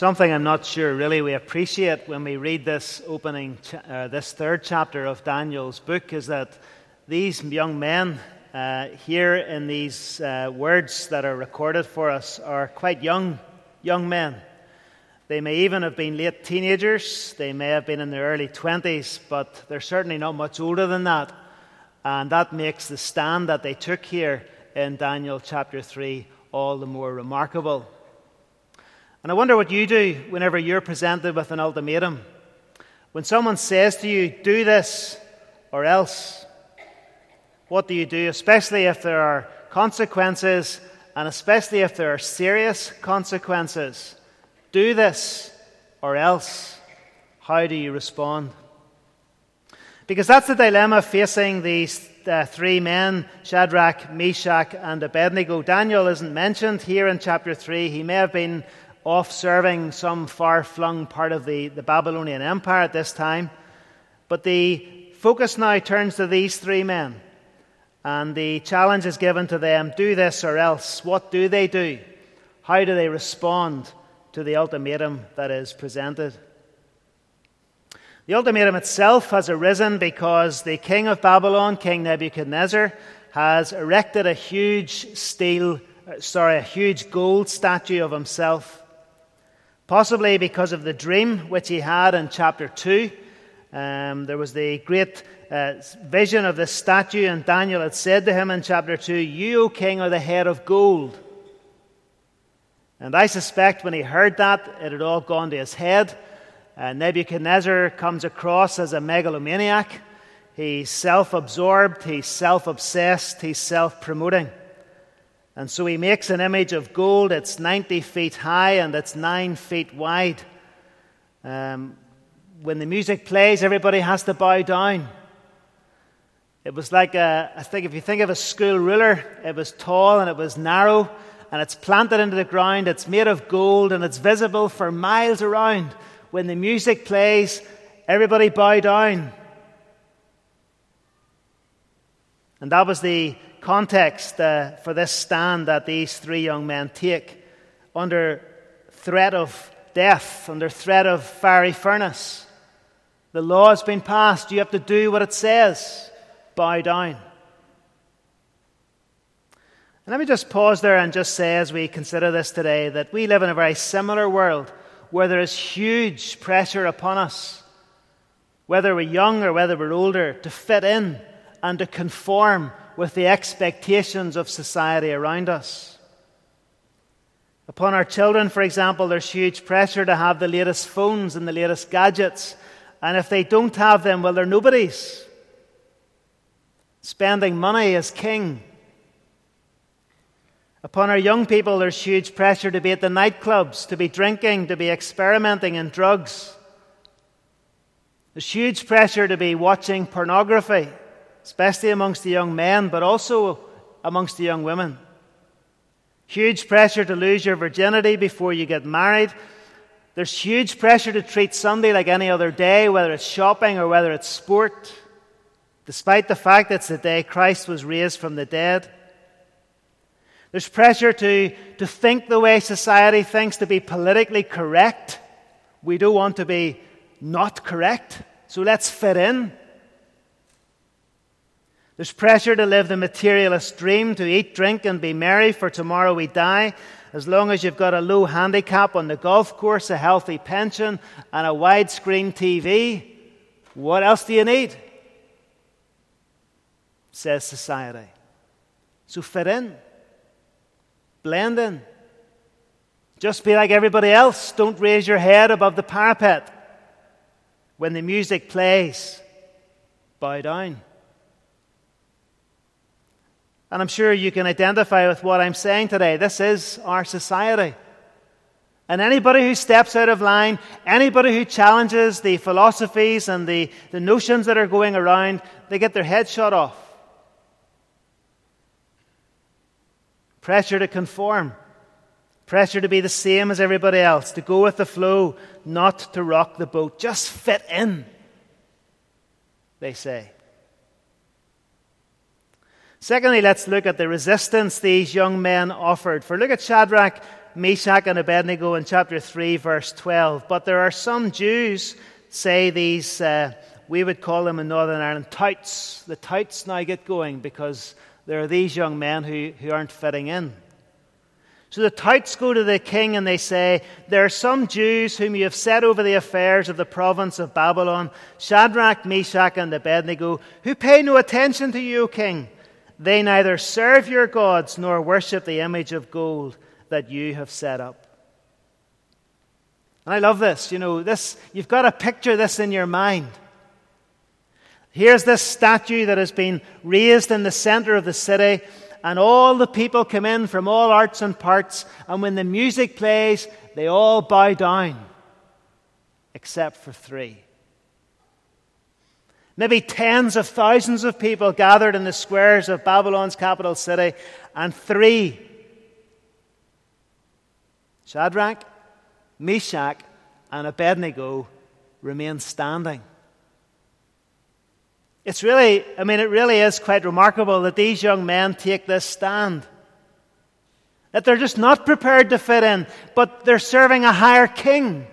Something I'm not sure really we appreciate when we read this this third chapter of Daniel's book is that these young men here in these words that are recorded for us are quite young men. They may even have been late teenagers, they may have been in their early 20s, but they're certainly not much older than that. And that makes the stand that they took here in Daniel chapter 3 all the more remarkable. And I wonder what you do whenever you're presented with an ultimatum. When someone says to you, do this or else, what do you do? Especially if there are consequences, and especially if there are serious consequences. Do this or else. How do you respond? Because that's the dilemma facing these three men, Shadrach, Meshach, and Abednego. Daniel isn't mentioned here in chapter 3. He may have been off serving some far-flung part of the Babylonian Empire at this time. But the focus now turns to these three men. And the challenge is given to them, do this or else. What do they do? How do they respond to the ultimatum that is presented? The ultimatum itself has arisen because the king of Babylon, King Nebuchadnezzar, has erected a huge gold statue of himself. Possibly because of the dream which he had in chapter 2. There was the great vision of this statue, and Daniel had said to him in chapter 2, you, O king, are the head of gold. And I suspect when he heard that, it had all gone to his head. Nebuchadnezzar comes across as a megalomaniac. He's self-absorbed, he's self-obsessed, he's self-promoting. And so he makes an image of gold. It's 90 feet high and it's 9 feet wide. When the music plays, everybody has to bow down. It was like if you think of a school ruler, it was tall and it was narrow and it's planted into the ground. It's made of gold and it's visible for miles around. When the music plays, everybody bow down. And that was the context for this stand that these three young men take under threat of death, under threat of fiery furnace. The law has been passed. You have to do what it says. Bow down. And let me just pause there and just say as we consider this today that we live in a very similar world where there is huge pressure upon us, whether we're young or whether we're older, to fit in and to conform with the expectations of society around us. Upon our children, for example, there's huge pressure to have the latest phones and the latest gadgets. And if they don't have them, well, they're nobodies. Spending money is king. Upon our young people, there's huge pressure to be at the nightclubs, to be drinking, to be experimenting in drugs. There's huge pressure to be watching pornography, especially amongst the young men, but also amongst the young women. Huge pressure to lose your virginity before you get married. There's huge pressure to treat Sunday like any other day, whether it's shopping or whether it's sport, despite the fact that it's the day Christ was raised from the dead. There's pressure to think the way society thinks, to be politically correct. We don't want to be not correct, so let's fit in. There's pressure to live the materialist dream, to eat, drink, and be merry, for tomorrow we die. As long as you've got a low handicap on the golf course, a healthy pension, and a widescreen TV, what else do you need? Says society. So fit in. Blend in. Just be like everybody else. Don't raise your head above the parapet. When the music plays, bow down. And I'm sure you can identify with what I'm saying today. This is our society. And anybody who steps out of line, anybody who challenges the philosophies and the notions that are going around, they get their head shot off. Pressure to conform. Pressure to be the same as everybody else. To go with the flow, not to rock the boat. Just fit in, they say. Secondly, let's look at the resistance these young men offered. For look at Shadrach, Meshach, and Abednego in chapter 3, verse 12. But there are some Jews, say these, we would call them in Northern Ireland, touts. The touts now get going because there are these young men who aren't fitting in. So the touts go to the king and they say, there are some Jews whom you have set over the affairs of the province of Babylon, Shadrach, Meshach, and Abednego, who pay no attention to you, O king. They neither serve your gods nor worship the image of gold that you have set up. And I love this. You've got to picture this in your mind. Here's this statue that has been raised in the center of the city, and all the people come in from all arts and parts, and when the music plays, they all bow down, except for 3. Maybe tens of thousands of people gathered in the squares of Babylon's capital city, and 3, Shadrach, Meshach, and Abednego, remain standing. It really is quite remarkable that these young men take this stand. That they're just not prepared to fit in, but they're serving a higher king.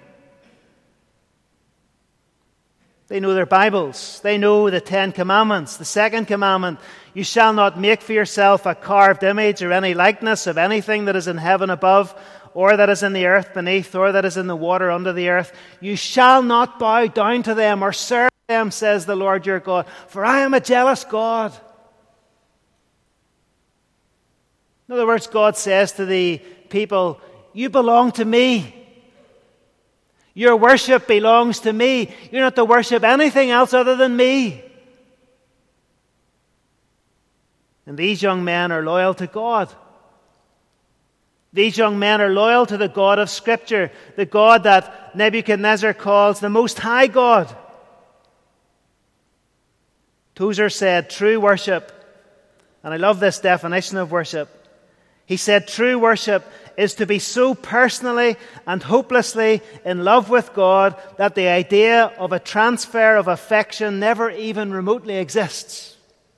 They know their Bibles. They know the 10 Commandments. The second commandment, you shall not make for yourself a carved image or any likeness of anything that is in heaven above, or that is in the earth beneath, or that is in the water under the earth. You shall not bow down to them or serve them, says the Lord your God, for I am a jealous God. In other words, God says to the people, you belong to me. Your worship belongs to me. You're not to worship anything else other than me. And these young men are loyal to God. These young men are loyal to the God of Scripture, the God that Nebuchadnezzar calls the Most High God. Tozer said, true worship, and I love this definition of worship. He said, true worship is to be so personally and hopelessly in love with God that the idea of a transfer of affection never even remotely exists.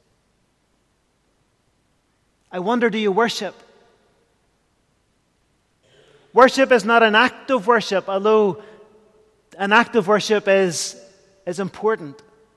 I wonder, do you worship? Worship is not an act of worship, although an act of worship is important.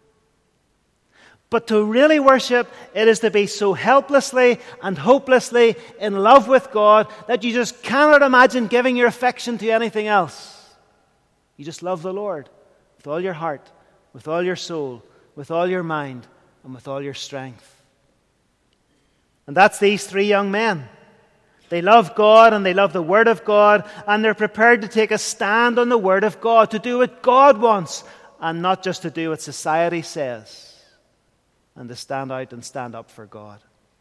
But to really worship, it is to be so helplessly and hopelessly in love with God that you just cannot imagine giving your affection to anything else. You just love the Lord with all your heart, with all your soul, with all your mind, and with all your strength. And that's these 3 young men. They love God and they love the Word of God, and they're prepared to take a stand on the Word of God, to do what God wants, and not just to do what society says, and to stand out and stand up for God.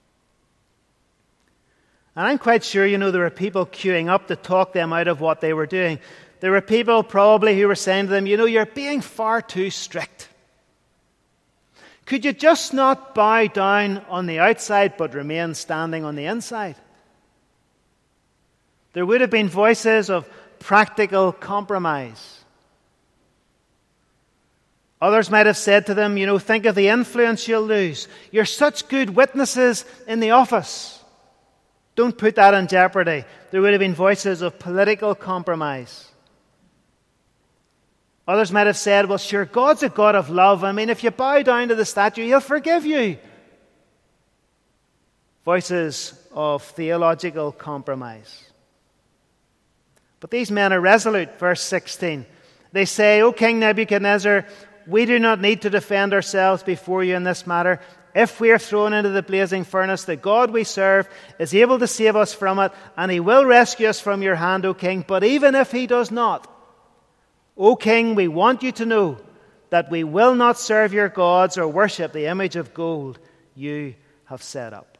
And I'm quite sure, there were people queuing up to talk them out of what they were doing. There were people probably who were saying to them, you're being far too strict. Could you just not bow down on the outside but remain standing on the inside? There would have been voices of practical compromise. Others might have said to them, think of the influence you'll lose. You're such good witnesses in the office. Don't put that in jeopardy. There would have been voices of political compromise. Others might have said, well, sure, God's a God of love. If you bow down to the statue, He'll forgive you. Voices of theological compromise. But these men are resolute. Verse 16. They say, O King Nebuchadnezzar, we do not need to defend ourselves before you in this matter. If we are thrown into the blazing furnace, the God we serve is able to save us from it, and He will rescue us from your hand, O King. But even if He does not, O King, we want you to know that we will not serve your gods or worship the image of gold you have set up.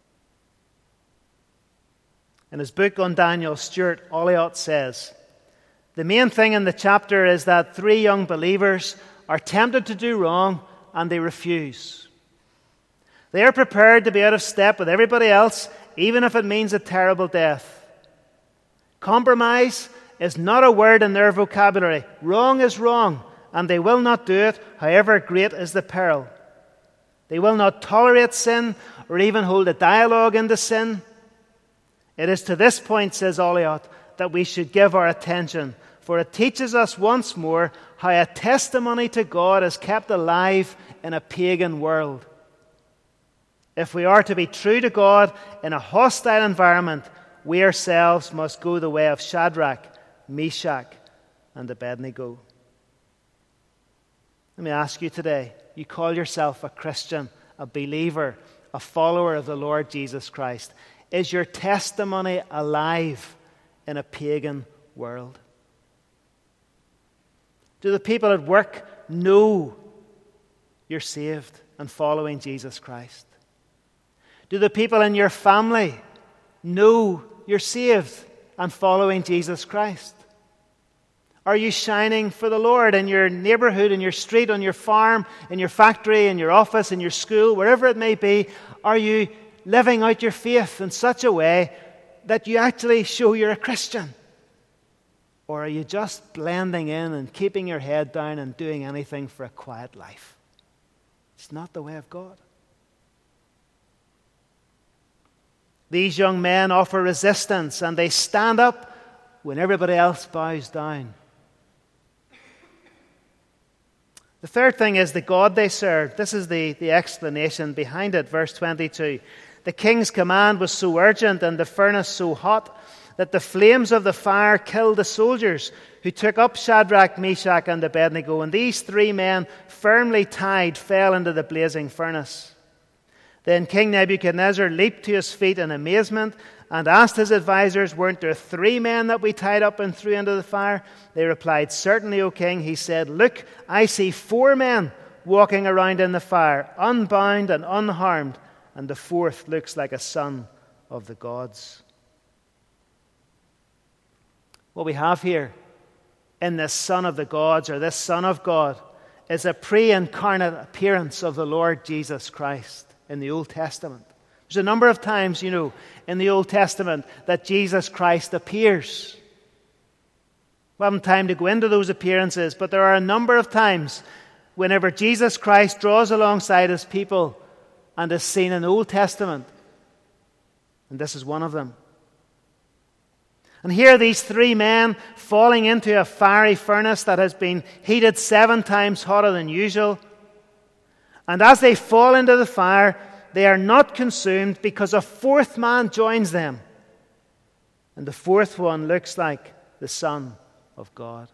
In his book on Daniel, Stuart Olliott says, the main thing in the chapter is that 3 young believers are tempted to do wrong and they refuse. They are prepared to be out of step with everybody else, even if it means a terrible death. Compromise is not a word in their vocabulary. Wrong is wrong, and they will not do it, however great is the peril. They will not tolerate sin or even hold a dialogue into sin. It is to this point, says Oliot, that we should give our attention, for it teaches us once more how a testimony to God is kept alive in a pagan world. If we are to be true to God in a hostile environment, we ourselves must go the way of Shadrach, Meshach, and Abednego. Let me ask you today, you call yourself a Christian, a believer, a follower of the Lord Jesus Christ. Is your testimony alive in a pagan world? Do the people at work know you're saved and following Jesus Christ? Do the people in your family know you're saved and following Jesus Christ? Are you shining for the Lord in your neighborhood, in your street, on your farm, in your factory, in your office, in your school, wherever it may be? Are you living out your faith in such a way that you actually show you're a Christian? Or are you just blending in and keeping your head down and doing anything for a quiet life? It's not the way of God. These young men offer resistance and they stand up when everybody else bows down. The third thing is the God they served. This is the explanation behind it, verse 22. The king's command was so urgent and the furnace so hot that the flames of the fire killed the soldiers who took up Shadrach, Meshach, and Abednego. And these three men, firmly tied, fell into the blazing furnace. Then King Nebuchadnezzar leaped to his feet in amazement and asked his advisors, "Weren't there 3 men that we tied up and threw into the fire?" They replied, "Certainly, O king." He said, "Look, I see 4 men walking around in the fire, unbound and unharmed, and the 4th looks like a son of the gods." What we have here in this son of the gods, or this son of God, is a pre-incarnate appearance of the Lord Jesus Christ in the Old Testament. There's a number of times, in the Old Testament that Jesus Christ appears. We haven't time to go into those appearances, but there are a number of times whenever Jesus Christ draws alongside his people and is seen in the Old Testament. And this is one of them. And here these 3 men falling into a fiery furnace that has been heated 7 times hotter than usual. And as they fall into the fire, they are not consumed because a 4th man joins them. And the 4th one looks like the Son of God.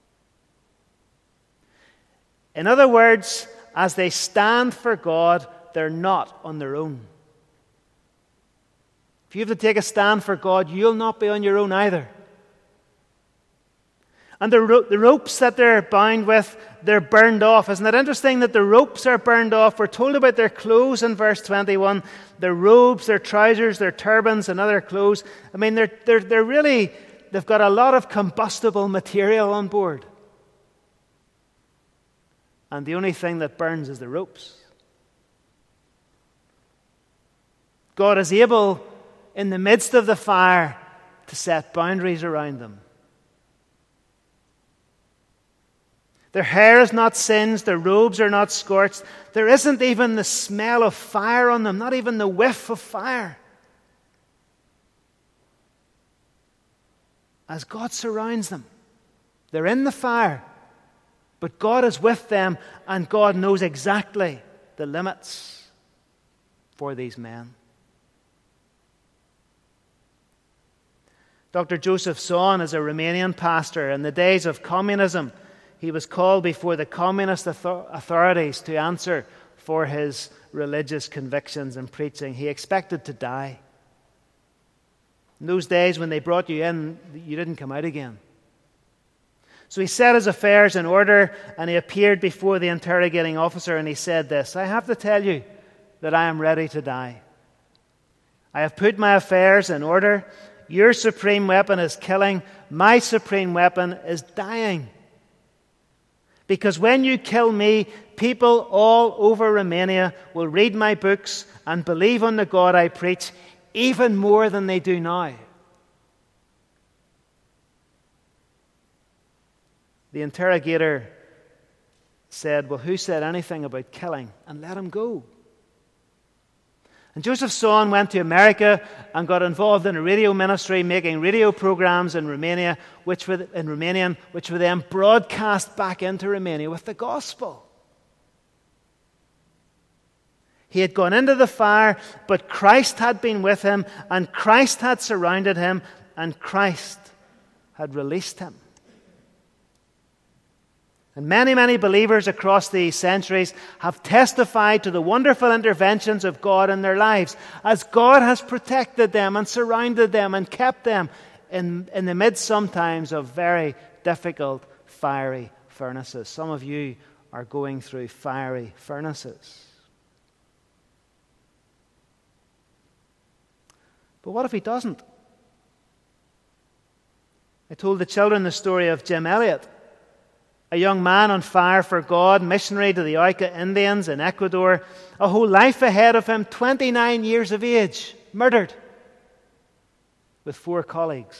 In other words, as they stand for God, they're not on their own. If you have to take a stand for God, you'll not be on your own either. And the ropes that they're bound with, they're burned off. Isn't it interesting that the ropes are burned off? We're told about their clothes in verse 21. Their robes, their trousers, their turbans, and other clothes. I mean, they've got a lot of combustible material on board. And the only thing that burns is the ropes. God is able, in the midst of the fire, to set boundaries around them. Their hair is not singed, their robes are not scorched. There isn't even the smell of fire on them, not even the whiff of fire. As God surrounds them, they're in the fire, but God is with them, and God knows exactly the limits for these men. Dr. Joseph Tson is a Romanian pastor. In the days of communism, he was called before the communist authorities to answer for his religious convictions and preaching. He expected to die. In those days when they brought you in, you didn't come out again. So he set his affairs in order and he appeared before the interrogating officer and he said this, "I have to tell you that I am ready to die. I have put my affairs in order. Your supreme weapon is killing. My supreme weapon is dying. Because when you kill me, people all over Romania will read my books and believe on the God I preach even more than they do now." The interrogator said, "Well, who said anything about killing? And let him go." And Joseph's son went to America and got involved in a radio ministry, making radio programs in Romanian, which were then broadcast back into Romania with the gospel. He had gone into the fire, but Christ had been with him, and Christ had surrounded him, and Christ had released him. And many, many believers across the centuries have testified to the wonderful interventions of God in their lives, as God has protected them and surrounded them and kept them in the midst sometimes of very difficult, fiery furnaces. Some of you are going through fiery furnaces. But what if he doesn't? I told the children the story of Jim Elliot, a young man on fire for God, missionary to the Auca Indians in Ecuador, a whole life ahead of him, 29 years of age, murdered, with 4 colleagues.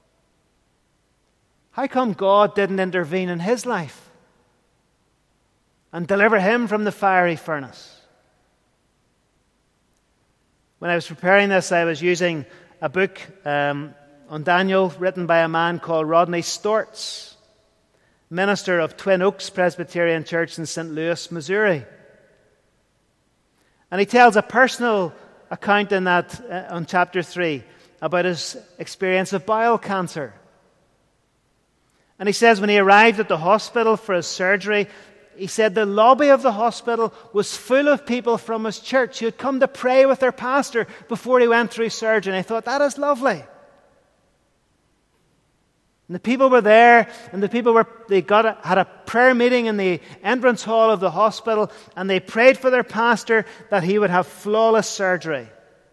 How come God didn't intervene in his life and deliver him from the fiery furnace? When I was preparing this, I was using a book on Daniel written by a man called Rodney Stortz, minister of Twin Oaks Presbyterian Church in St. Louis, Missouri. And he tells a personal account in that, on chapter 3, about his experience of bowel cancer. And he says when he arrived at the hospital for his surgery, he said the lobby of the hospital was full of people from his church who had come to pray with their pastor before he went through surgery. And I thought, that is lovely. And the people were there, and had a prayer meeting in the entrance hall of the hospital, and they prayed for their pastor that he would have flawless surgery.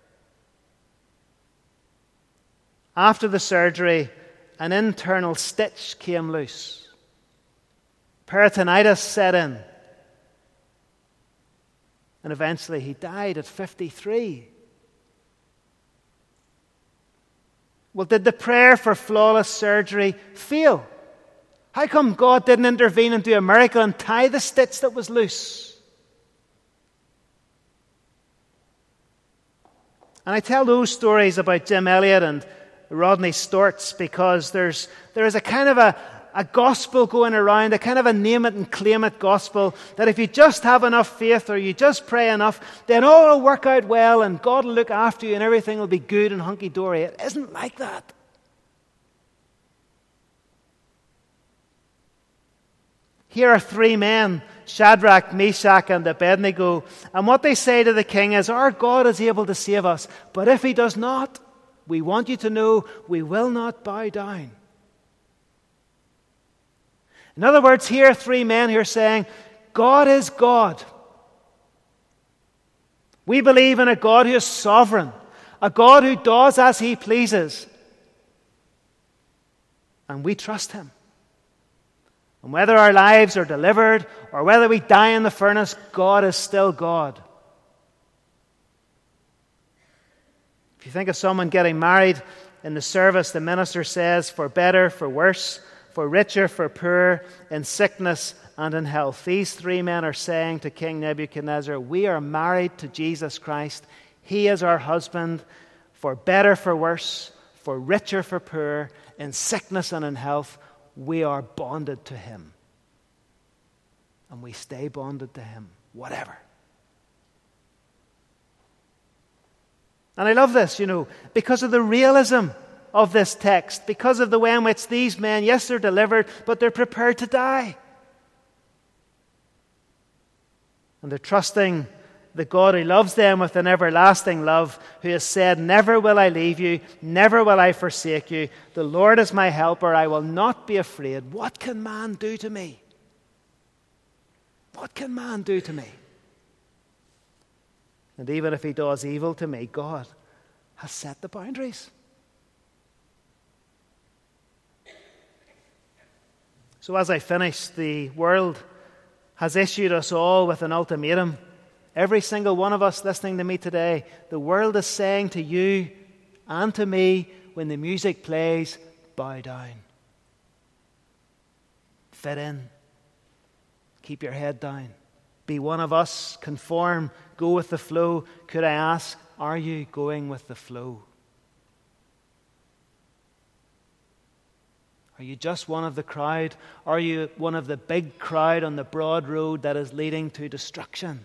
After the surgery, an internal stitch came loose. Peritonitis set in. And eventually he died at 53. Well, did the prayer for flawless surgery fail? How come God didn't intervene and do a miracle and tie the stitch that was loose? And I tell those stories about Jim Elliot and Rodney Stortz because there is a kind of a gospel going around, a kind of a name it and claim it gospel, that if you just have enough faith or you just pray enough, then all will work out well and God will look after you and everything will be good and hunky-dory. It isn't like that. Here are 3 men, Shadrach, Meshach, and Abednego, and what they say to the king is, our God is able to save us, but if he does not, we want you to know we will not bow down. In other words, here are 3 men who are saying, God is God. We believe in a God who is sovereign, a God who does as he pleases. And we trust him. And whether our lives are delivered or whether we die in the furnace, God is still God. If you think of someone getting married in the service, the minister says, for better, for worse, for richer, for poorer, in sickness and in health. These 3 men are saying to King Nebuchadnezzar, we are married to Jesus Christ. He is our husband. For better, for worse, for richer, for poorer, in sickness and in health, we are bonded to him. And we stay bonded to him, whatever. And I love this, because of the realism of this text, because of the way in which these men, yes, they're delivered, but they're prepared to die. And they're trusting the God who loves them with an everlasting love, who has said, never will I leave you, never will I forsake you. The Lord is my helper, I will not be afraid. What can man do to me? What can man do to me? And even if he does evil to me, God has set the boundaries. So as I finish, the world has issued us all with an ultimatum. Every single one of us listening to me today, the world is saying to you and to me when the music plays, bow down. Fit in. Keep your head down. Be one of us. Conform. Go with the flow. Could I ask? Are you going with the flow? Are you just one of the crowd? Are you one of the big crowd on the broad road that is leading to destruction?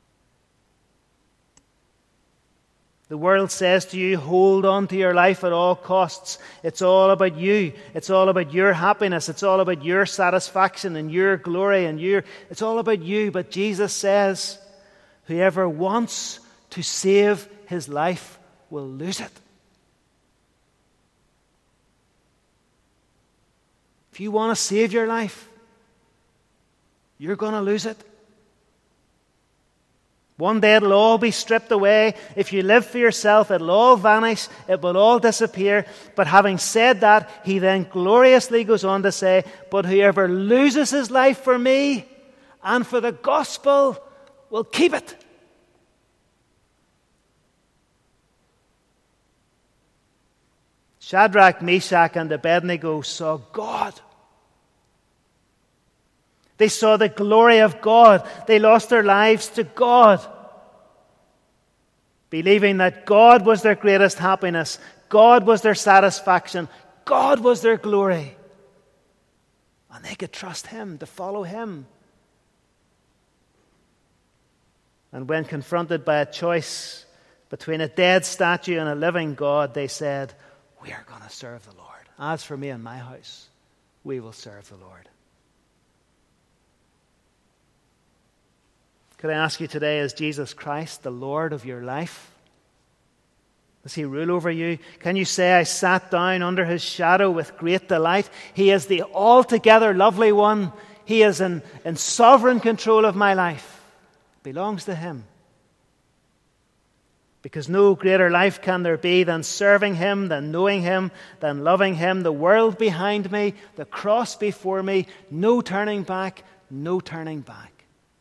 The world says to you, hold on to your life at all costs. It's all about you. It's all about your happiness. It's all about your satisfaction and your glory it's all about you. But Jesus says, whoever wants to save his life will lose it. If you want to save your life, you're going to lose it. One day it'll all be stripped away. If you live for yourself, it'll all vanish. It will all disappear. But having said that, he then gloriously goes on to say, but whoever loses his life for me and for the gospel will keep it. Shadrach, Meshach, and Abednego saw God. They saw the glory of God. They lost their lives to God, believing that God was their greatest happiness. God was their satisfaction. God was their glory. And they could trust him, to follow him. And when confronted by a choice between a dead statue and a living God, they said, we are going to serve the Lord. As for me and my house, we will serve the Lord. Could I ask you today, is Jesus Christ the Lord of your life? Does he rule over you? Can you say, I sat down under his shadow with great delight? He is the altogether lovely one. He is in sovereign control of my life. It belongs to him. Because no greater life can there be than serving him, than knowing him, than loving him. The world behind me, the cross before me, no turning back, no turning back.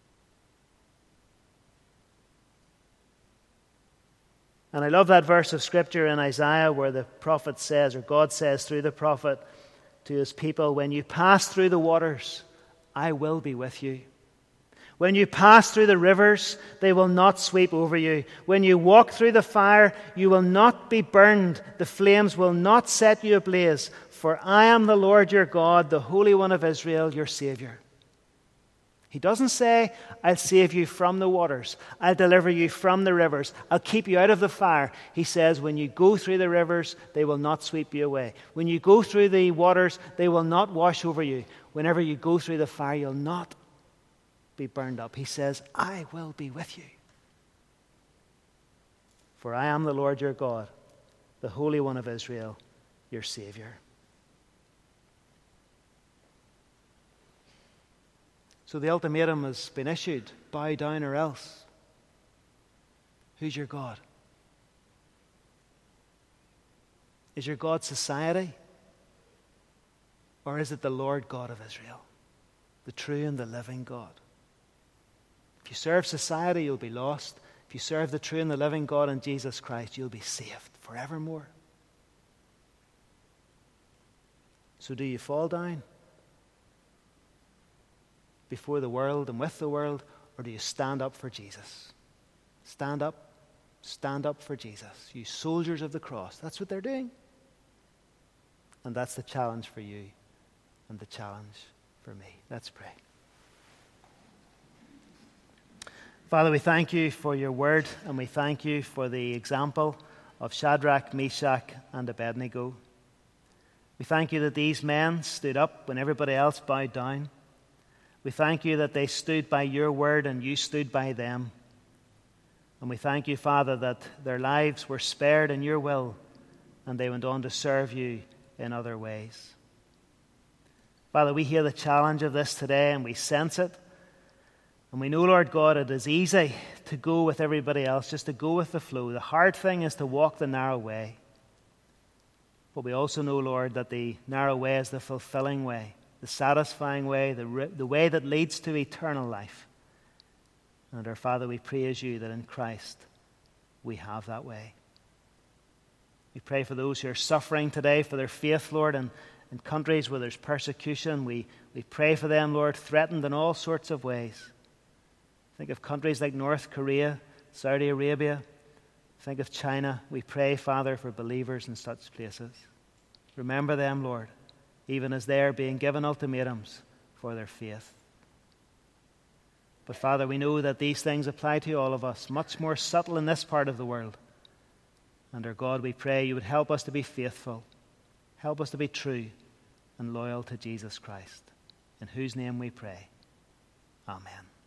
And I love that verse of Scripture in Isaiah where the prophet says, or God says through the prophet to his people, when you pass through the waters, I will be with you. When you pass through the rivers, they will not sweep over you. When you walk through the fire, you will not be burned. The flames will not set you ablaze. For I am the Lord your God, the Holy One of Israel, your Savior. He doesn't say, I'll save you from the waters. I'll deliver you from the rivers. I'll keep you out of the fire. He says, when you go through the rivers, they will not sweep you away. When you go through the waters, they will not wash over you. Whenever you go through the fire, you'll not be burned up. He says, I will be with you. For I am the Lord your God, the Holy One of Israel, your Savior. So the ultimatum has been issued. Bow down or else. Who's your God? Is your God society? Or is it the Lord God of Israel? The true and the living God. If you serve society, you'll be lost. If you serve the true and the living God in Jesus Christ, you'll be saved forevermore. So do you fall down before the world and with the world, or do you stand up for Jesus? Stand up for Jesus. You soldiers of the cross. That's what they're doing. And that's the challenge for you and the challenge for me. Let's pray. Father, we thank you for your word, and we thank you for the example of Shadrach, Meshach, and Abednego. We thank you that these men stood up when everybody else bowed down. We thank you that they stood by your word and you stood by them. And we thank you, Father, that their lives were spared in your will and they went on to serve you in other ways. Father, we hear the challenge of this today and we sense it. And we know, Lord God, it is easy to go with everybody else, just to go with the flow. The hard thing is to walk the narrow way. But we also know, Lord, that the narrow way is the fulfilling way, the satisfying way, the way that leads to eternal life. And our Father, we praise you that in Christ we have that way. We pray for those who are suffering today for their faith, Lord, and in countries where there's persecution. We pray for them, Lord, threatened in all sorts of ways. Think of countries like North Korea, Saudi Arabia, Think of China. We pray, Father, for believers in such places. Remember them, Lord, even as they are being given ultimatums for their faith. But Father, we know that these things apply to all of us, much more subtle in this part of the world. And our God, we pray you would help us to be faithful, help us to be true and loyal to Jesus Christ, in whose name we pray. Amen.